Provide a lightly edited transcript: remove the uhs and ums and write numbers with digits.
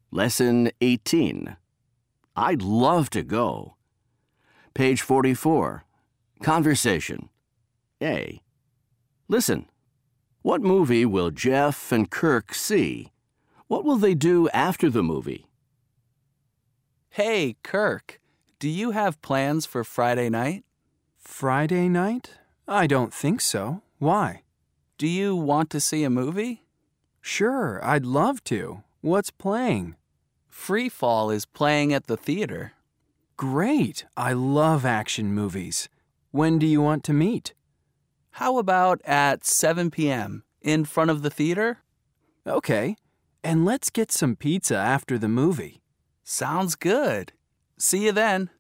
Lesson 18. I'd love to go. Page 44. Conversation. A. Listen. What movie will Jeff and Kirk see? What will they do after the movie? Hey, Kirk, do you have plans for Friday night? Friday night? I don't think so. Why? Do you want to see a movie? Sure, I'd love to. What's playing? Free Fall is playing at the theater. Great! I love action movies. When do you want to meet? How about at 7 p.m. in front of the theater? Okay, and let's get some pizza after the movie. Sounds good. See you then.